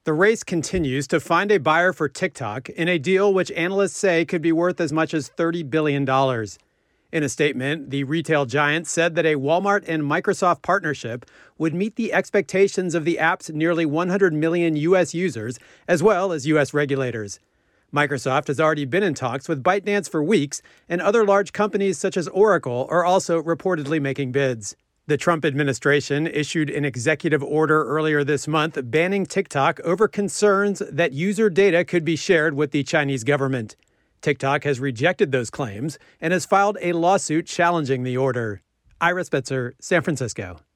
The race continues to find a buyer for TikTok in a deal which analysts say could be worth as much as $30 billion. In a statement, the retail giant said that a Walmart and Microsoft partnership would meet the expectations of the app's nearly 100 million U.S. users, as well as U.S. regulators. Microsoft has already been in talks with ByteDance for weeks, and other large companies such as Oracle are also reportedly making bids. The Trump administration issued an executive order earlier this month banning TikTok over concerns that user data could be shared with the Chinese government. TikTok has rejected those claims and has filed a lawsuit challenging the order. Ira Spitzer, San Francisco.